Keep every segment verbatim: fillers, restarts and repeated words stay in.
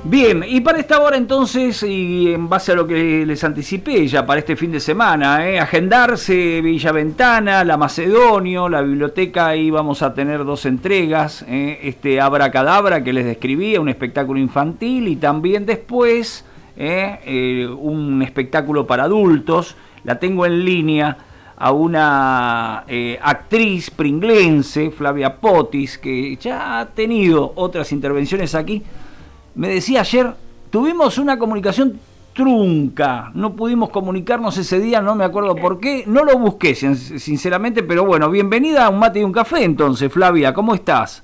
Bien, y para esta hora entonces, y en base a lo que les anticipé ya para este fin de semana, eh, agendarse Villa Ventana, la Macedonio, la biblioteca, ahí vamos a tener dos entregas, eh, este Abracadabra que les describía, un espectáculo infantil, y también después eh, eh, un espectáculo para adultos. La tengo en línea a una eh, actriz pringlense, Flavia Potis, que ya ha tenido otras intervenciones aquí. Me decía ayer, tuvimos una comunicación trunca, no pudimos comunicarnos ese día, no me acuerdo por qué, no lo busqué sinceramente, pero bueno, bienvenida a Un Mate y un Café entonces, Flavia, ¿cómo estás?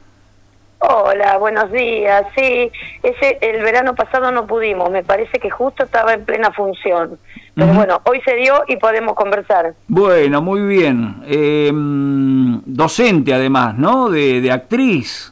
Hola, buenos días, sí, ese el verano pasado no pudimos, me parece que justo estaba en plena función, pero uh-huh. bueno, hoy se dio y podemos conversar. Bueno, muy bien, eh, docente además, ¿no?, de, de actriz.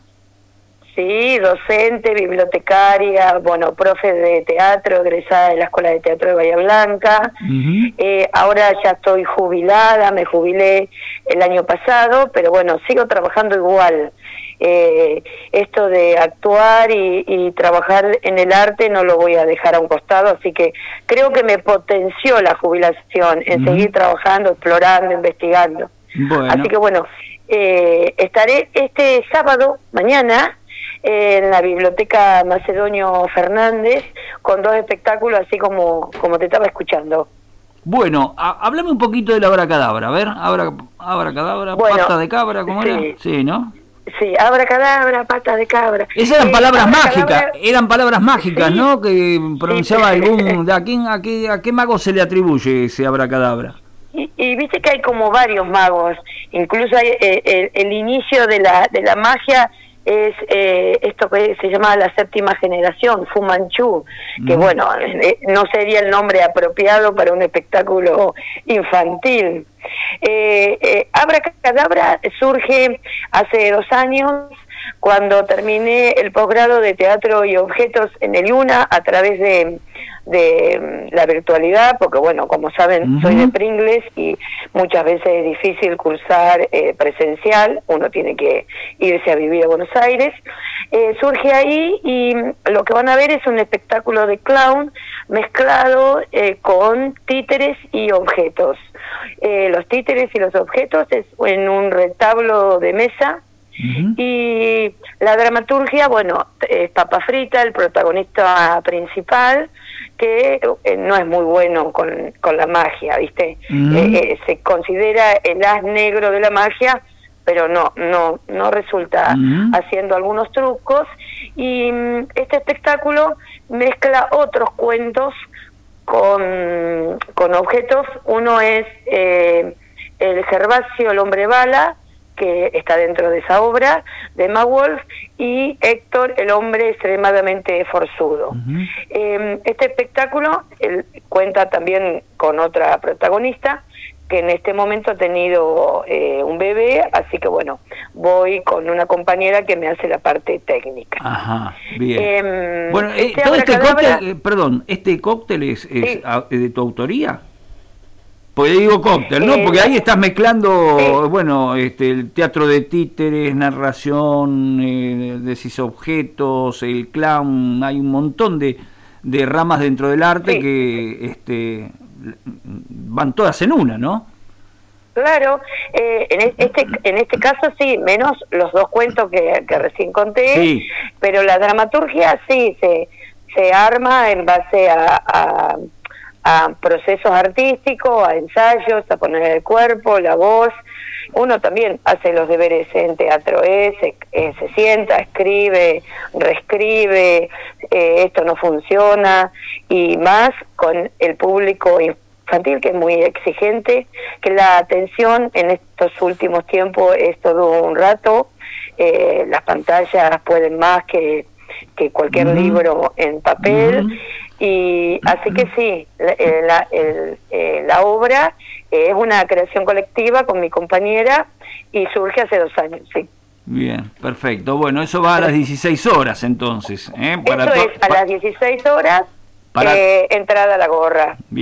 Sí, docente, bibliotecaria, bueno, profe de teatro, egresada de la Escuela de Teatro de Bahía Blanca. Uh-huh. eh, ahora ya estoy jubilada, me jubilé el año pasado, pero bueno, sigo trabajando igual. Eh, esto de actuar y, y trabajar en el arte no lo voy a dejar a un costado, así que creo que me potenció la jubilación en uh-huh. seguir trabajando, explorando, investigando. Bueno. Así que bueno, eh, estaré este sábado, mañana, en la Biblioteca Macedonio Fernández con dos espectáculos así como, como te estaba escuchando. Bueno, a, háblame un poquito de la abracadabra, a ver, abra, abracadabra, bueno, pata de cabra, ¿cómo sí. era? Sí, ¿no? Sí, abracadabra, pata de cabra. Esas eran eh, palabras mágicas, eran palabras mágicas, sí. ¿no? Que pronunciaba sí. algún... ¿a, quién, a, qué, ¿A qué mago se le atribuye ese abracadabra? Y, y viste que hay como varios magos, incluso hay, eh, el, el inicio de la, de la magia es eh, esto que se llama la séptima generación, Fu Manchu, que mm. bueno, eh, no sería el nombre apropiado para un espectáculo infantil. Eh, eh, Abracadabra surge hace dos años, cuando terminé el posgrado de Teatro y Objetos en el UNA a través de, de la virtualidad, porque bueno, como saben, uh-huh. soy de Pringles y muchas veces es difícil cursar eh, presencial, uno tiene que irse a vivir a Buenos Aires. Eh, surge ahí y lo que van a ver es un espectáculo de clown mezclado eh, con títeres y objetos. Eh, los títeres y los objetos es en un retablo de mesa. Uh-huh. Y la dramaturgia, bueno, es Papa Frita, el protagonista principal, que eh, no es muy bueno con, con la magia, ¿viste? Uh-huh. Eh, eh, se considera el as negro de la magia, pero no, no, no resulta uh-huh. haciendo algunos trucos. Y um, este espectáculo mezcla otros cuentos con, con objetos. Uno es eh, el Gervasio, el hombre bala, que está dentro de esa obra, de Emma Wolf, y Héctor, el hombre extremadamente forzudo. Uh-huh. Eh, este espectáculo él, cuenta también con otra protagonista, que en este momento ha tenido eh, un bebé, así que bueno, voy con una compañera que me hace la parte técnica. Ajá, bien. Eh, bueno, eh, este todo este cóctel, eh, perdón, ¿este cóctel es, es sí. a, de tu autoría? Porque digo cóctel, ¿no? Porque ahí estás mezclando, sí. bueno, este, el teatro de títeres, narración, eh, decís objetos, el clown, hay un montón de, de ramas dentro del arte sí. que este, van todas en una, ¿no? Claro, eh, en este en este caso sí, menos los dos cuentos que, que recién conté, sí. pero la dramaturgia sí se, se arma en base a... a a procesos artísticos, a ensayos, a poner el cuerpo, la voz. Uno también hace los deberes en teatro, ¿eh? se, eh, se sienta, escribe, reescribe, eh, esto no funciona, y más con el público infantil, que es muy exigente, que la atención en estos últimos tiempos es todo un rato, eh, las pantallas pueden más que, que cualquier uh-huh. libro en papel, uh-huh. y así que sí, la, la, el, eh, la obra es una creación colectiva con mi compañera y surge hace dos años, sí. Bien, perfecto. Bueno, eso va a las dieciséis horas entonces. ¿eh? Para eso es a las dieciséis horas, para... eh, entrada a la gorra. Bien, sí.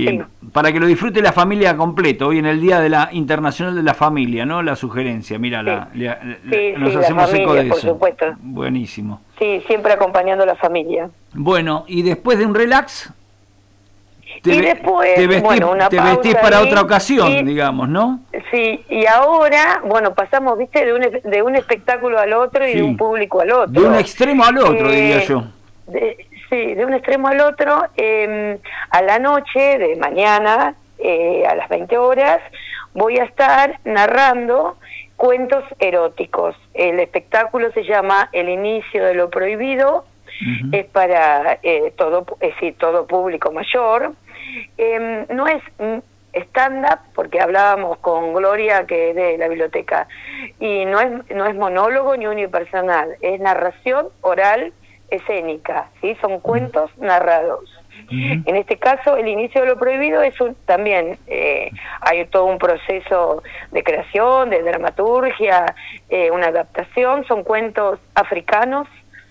para que lo disfrute la familia completo, hoy en el Día de la Internacional de la Familia, ¿no? La sugerencia, mira, sí. la, la, sí, nos sí, hacemos la familia, eco de por eso. Supuesto. Buenísimo. Sí, siempre acompañando a la familia. Bueno, y después de un relax, te, y después, te vestís, bueno, una te vestís para ahí, otra ocasión, y, digamos, ¿no? Sí, y ahora, bueno, pasamos, viste, de un, de un espectáculo al otro y sí. de un público al otro. De un extremo al otro, eh, diría yo. De, sí, de un extremo al otro. Eh, a la noche de mañana, eh, a las veinte horas, voy a estar narrando cuentos eróticos. El espectáculo se llama El inicio de lo prohibido. Uh-huh. Es para eh, todo, es decir, todo público mayor. Eh, no es stand-up, porque hablábamos con Gloria, que es de la biblioteca, y no es no es monólogo ni unipersonal, es narración oral escénica, ¿sí? Son cuentos narrados. Uh-huh. En este caso, El inicio de lo prohibido es un, también eh, hay todo un proceso de creación, de dramaturgia, eh, una adaptación, son cuentos africanos,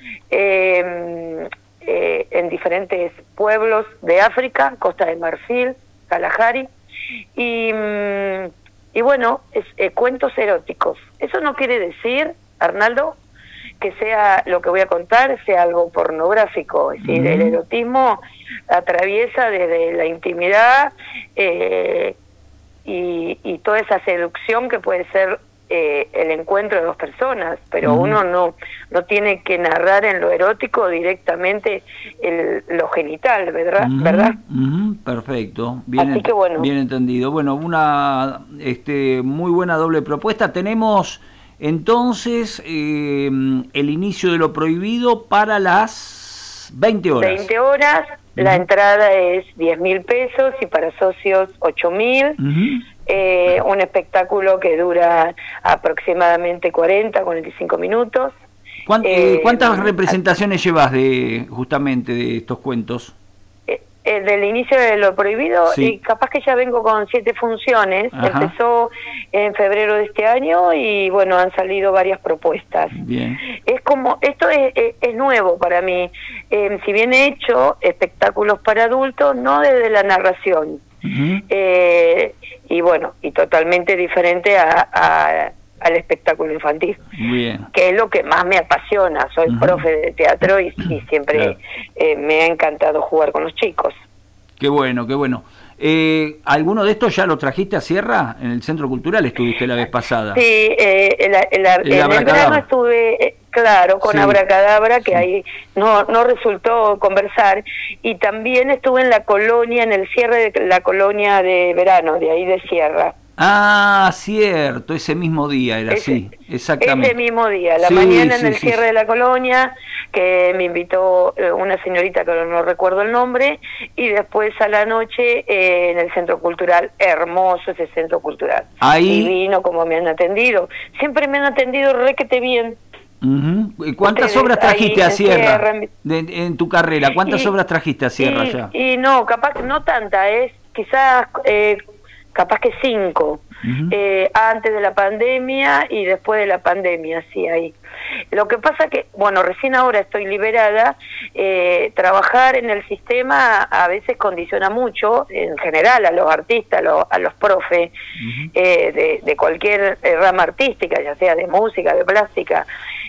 eh, eh, en diferentes pueblos de África, Costa de Marfil, Kalahari, y, y bueno, es, eh, cuentos eróticos. Eso no quiere decir, Arnaldo, que sea lo que voy a contar sea algo pornográfico, es decir, uh-huh. el erotismo atraviesa desde la intimidad eh, y, y toda esa seducción que puede ser eh, el encuentro de dos personas, pero uh-huh. uno no no tiene que narrar en lo erótico directamente el, lo genital, ¿verdad? Uh-huh. ¿verdad? Uh-huh. Perfecto, bien, Así que bueno. bien entendido. Bueno, una este muy buena doble propuesta. Tenemos entonces eh, el inicio de lo prohibido para las veinte horas. veinte horas, uh-huh. La entrada es diez mil pesos y para socios ocho mil. Uh-huh. Eh, un espectáculo que dura aproximadamente cuarenta, cuarenta y cinco minutos. ¿Cuánt, eh, ¿Cuántas representaciones a, llevas de justamente de estos cuentos? Eh, eh, del inicio de lo prohibido, sí. y capaz que ya vengo con siete funciones. Ajá. Empezó en febrero de este año y bueno, han salido varias propuestas. Bien. Es como, esto es, es, es nuevo para mí. Eh, si bien he hecho espectáculos para adultos, no desde la narración. Uh-huh. Eh, y bueno, y totalmente diferente a, a, al espectáculo infantil. Bien. Que es lo que más me apasiona. Soy uh-huh. profe de teatro y, y siempre claro. eh, me ha encantado jugar con los chicos. Qué bueno, qué bueno. Eh, ¿Alguno de estos ya lo trajiste a Sierra? En el Centro Cultural estuviste la vez pasada. Sí, eh, el, el, el, en el verano estuve, eh, claro, con sí. Abracadabra, que sí. ahí no no resultó conversar, y también estuve en la colonia, en el cierre de la colonia de verano, de ahí de Sierra. Ah, cierto, ese mismo día era así, exactamente. Ese mismo día, la sí, mañana sí, en el sí, cierre sí. de la colonia, que me invitó una señorita que no recuerdo el nombre, y después a la noche eh, en el Centro Cultural, hermoso ese Centro Cultural. Ahí... Divino como me han atendido, siempre me han atendido requete bien. Uh-huh. ¿Cuántas Ustedes, obras trajiste a Sierra, Sierra en, de, en tu carrera? ¿Cuántas y, obras trajiste a Sierra y, ya? Y no, capaz, no tanta, es quizás... Eh, capaz que cinco, uh-huh. eh, antes de la pandemia y después de la pandemia, sí, ahí. Lo que pasa que, bueno, recién ahora estoy liberada, eh, trabajar en el sistema a veces condiciona mucho, en general, a los artistas, a los, a los profes, uh-huh. eh, de, de cualquier rama artística, ya sea de música, de plástica,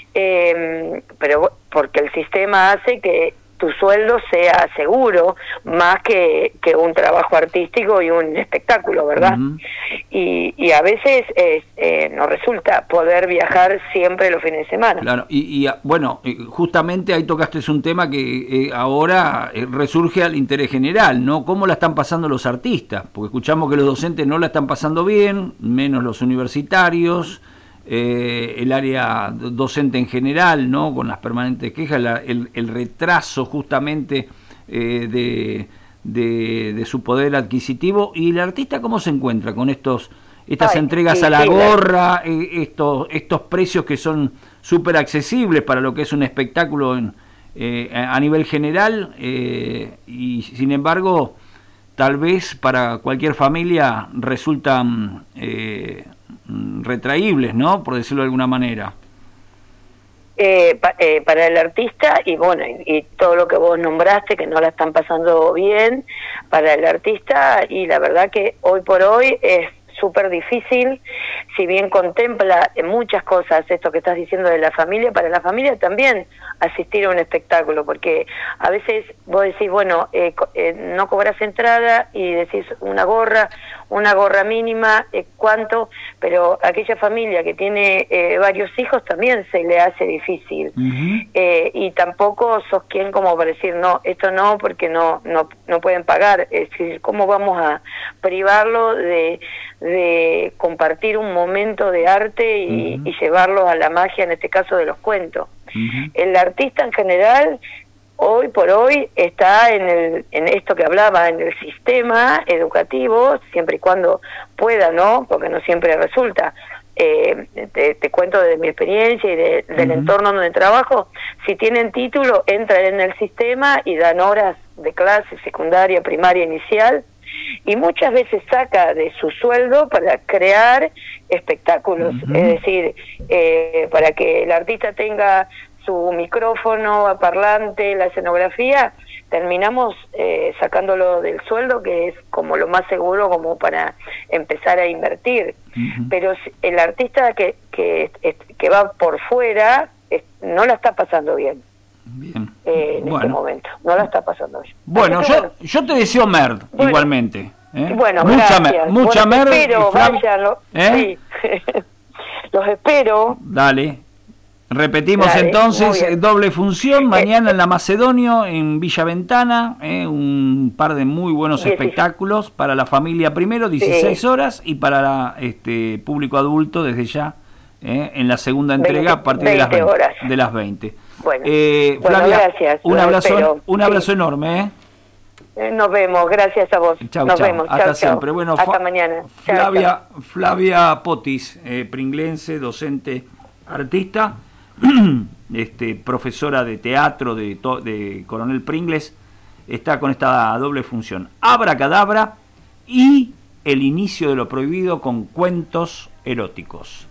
eh, pero porque el sistema hace que tu sueldo sea seguro, más que, que un trabajo artístico y un espectáculo, ¿verdad? Uh-huh. Y, y a veces es, eh, nos resulta poder viajar siempre los fines de semana. Claro, y, y bueno, justamente ahí tocaste un tema que eh, ahora resurge al interés general, ¿no? ¿Cómo la están pasando los artistas? Porque escuchamos que los docentes no la están pasando bien, menos los universitarios, Eh, el área docente en general, ¿no? Con las permanentes quejas, la, el, el retraso justamente eh, de, de, de su poder adquisitivo. ¿Y el artista cómo se encuentra con estos estas Ay, entregas sí, a la sí, gorra, eh, estos estos precios que son súper accesibles para lo que es un espectáculo en, eh, a nivel general, eh, y sin embargo tal vez para cualquier familia resultan eh, retraíbles, ¿no? Por decirlo de alguna manera. Eh, pa, eh, para el artista y bueno, y, y todo lo que vos nombraste, que no la están pasando bien, para el artista, y la verdad que hoy por hoy es súper difícil, si bien contempla muchas cosas esto que estás diciendo de la familia, para la familia también asistir a un espectáculo, porque a veces vos decís, bueno, eh, eh, no cobras entrada y decís una gorra, una gorra mínima, eh, ¿cuánto? Pero aquella familia que tiene eh, varios hijos también se le hace difícil. Uh-huh. eh, y tampoco sos quien como para decir, no, esto no, porque no, no, no pueden pagar. Es decir, ¿cómo vamos a privarlo de de compartir un momento de arte y, uh-huh. y llevarlo a la magia, en este caso de los cuentos? Uh-huh. El artista en general, hoy por hoy, está en el en esto que hablaba, en el sistema educativo, siempre y cuando pueda, ¿no? Porque no siempre resulta. Eh, te, te cuento de mi experiencia y de, del uh-huh. entorno donde trabajo. Si tienen título, entran en el sistema y dan horas de clase secundaria, primaria, inicial, y muchas veces saca de su sueldo para crear espectáculos, uh-huh. es decir, eh, para que el artista tenga su micrófono, parlante, la escenografía, terminamos eh, sacándolo del sueldo, que es como lo más seguro como para empezar a invertir. Uh-huh. Pero el artista que, que, que va por fuera es, no la está pasando bien. Bien. Eh, en bueno. este momento no la está pasando bien. Bueno, yo, bueno. yo te deseo merd, bueno. igualmente. ¿eh? Bueno, mucha gracias. Mer, mucha bueno, merd. Espero, vayan, lo, ¿eh? sí. Los espero. Dale. Repetimos Dale, entonces, doble función, mañana en la Macedonio, en Villa Ventana, eh, un par de muy buenos dieciséis espectáculos para la familia primero, dieciséis sí. horas, y para la, este público adulto desde ya, eh, en la segunda entrega veinte, a partir de las veinte, horas. de las veinte. Bueno, eh, bueno Flavia, gracias. Un abrazo, espero. un abrazo sí. enorme. ¿eh? Eh, nos vemos, gracias a vos. Chau, nos chau. vemos. Hasta chau, siempre. Chau. Bueno, hasta mañana. Flavia, chau, chau. Flavia Potis, eh, pringlense, docente, artista, este, profesora de teatro de, de Coronel Pringles, está con esta doble función: Abracadabra y El inicio de lo prohibido, con cuentos eróticos.